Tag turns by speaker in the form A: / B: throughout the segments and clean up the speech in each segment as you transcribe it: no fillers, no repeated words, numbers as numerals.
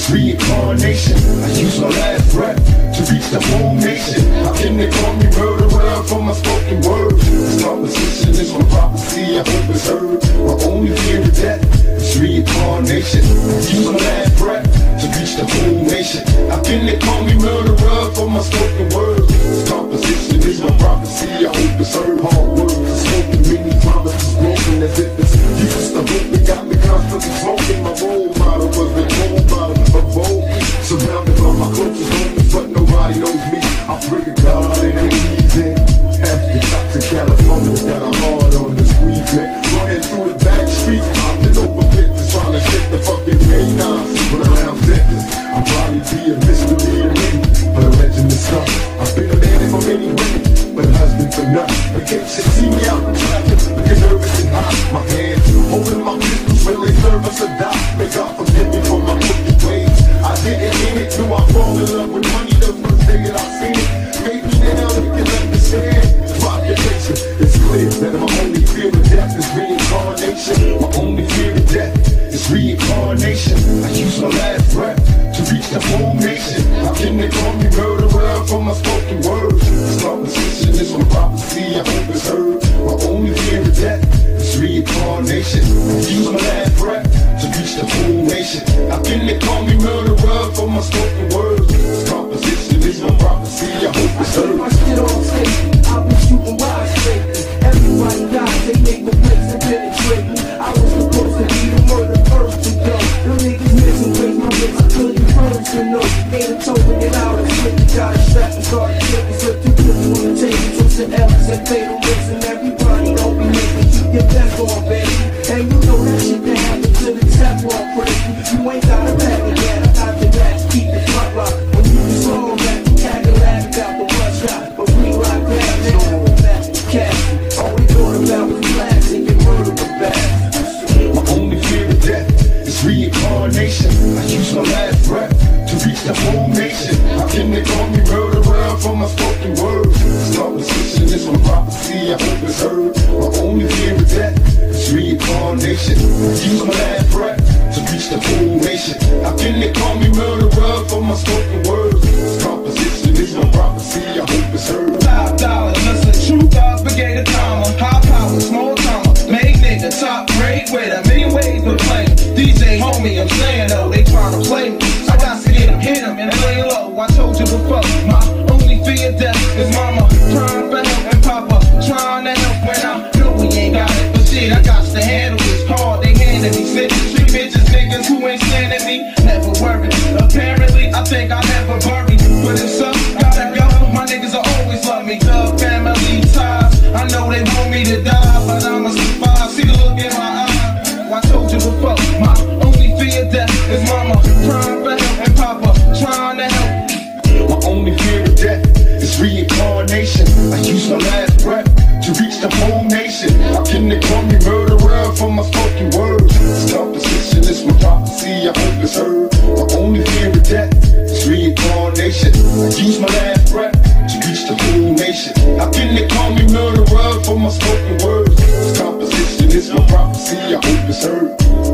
A: it's reincarnation. I use my last breath to reach the whole nation. How can they call me murderer for my spoken words? This composition is my prophecy, I hope it's heard. My only fear of death is reincarnation. I use my last breath to reach the whole nation. How can they call me murderer for my spoken words? This composition is my prophecy, I hope it's heard. Hard work, smoking many promises broken as if it's used to hope. It got me constantly smoking. My role model was the role model of Vogue. Surrounded by my closest homies, but nobody knows me. I pray to God it ain't easy. Half the shots in California that I'm hard on the squeeze, man. Running through the back streets, hopping over bitches, trying to shake the fucking canines. But around dentists, I'll probably be a mystery to me. But a legend is stuff. I've been a daddy for many women, but a husband for none. But can't shit see me out in traffic, looking nervous and hot. My hands holding my pistols, will they serve us or die? May God forgive me for my crooked ways. I didn't mean it, knew I fall in love with money the first day that I seen it. Maybe now they can understand. Population, it's clear that my only fear of death is reincarnation. My only fear of death is reincarnation. I use my last breath to reach the whole nation. How can they call me murderer for my spoken words? This composition is my prophecy, I hope it's heard. My only fear of death is reincarnation. I use my last breath to reach the whole nation. How can they call me murderer for my spoken words? This composition is my prophecy, I hope it's heard.
B: My shit on safety, I've been shooting wide safety. Everybody dies, they make the place and penetrate me. I was supposed to be the murder first to go. The niggas missing ways, my lips, I couldn't promise to know. They done told me that I was slick, got a strap and started tripping. Slip two clips on the table, twist the L's and fatal risks. And everybody don't be making, keep your best on, baby. And you know that shit that happened to the tap on crazy. You ain't got a bag again, I got the back, keep the front lock. When you be slow back, you tag a laugh about the one shot. But we like that, nigga, that cash. All we thought about was blacks and get murdered with bags.
A: My only fear of death is reincarnation. I use my last breath to reach the whole nation. How can they call me murderer for my spoken words? This composition is my prophecy, I hope it's heard. My only fear of death is reincarnation. I use my last breath to reach the whole nation. How can they call me murderer for my spoken words? This composition is my prophecy, I hope it's heard.
C: $5, listen, true God, brigade of comma. High power, small comma. Make nigga, top grade with a million ways to play. DJ, homie, I'm saying though, they tryna play me. I got to hit him, and lay low. I told you before, my only fear of death is mama trying for help and papa trying to help when I know we ain't got it. But shit, I got to handle this hard, they handed me. Sit street bitches, niggas who ain't standing me, never worried. Apparently, I think I never buried. But it's up, gotta go, my niggas will always love me. Thug family ties, I know they want me to die, but I'ma survive. See the look in my eye. I told you before, my only fear of death is mama trying for help and papa trying to help.
A: My only fear of death is reincarnation. I use my last breath to reach the whole nation. How can they call me murderer for my spoken words? This composition is my prophecy, I hope it's heard. My only fear of death is reincarnation. I use my last breath to reach the whole nation. How can they call me murderer for my spoken words? This composition is my prophecy, I hope it's heard.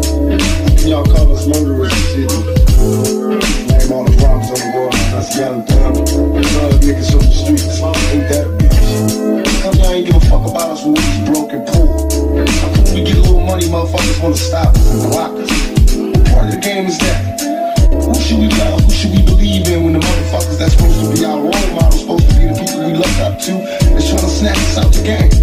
A: Y'all call us murderers and shit. Name all the problems on the world. That's young dumb. Drug niggas on the streets. Ain't that a bitch? How come y'all ain't give a fuck about us when we was broke and poor? How come we get a little money, motherfuckers wanna stop us and block us? Part of the game is that. Who should we love? Who should we believe in when the motherfuckers that's supposed to be our role models, supposed to be the people we look up to, is trying to snatch us out the game?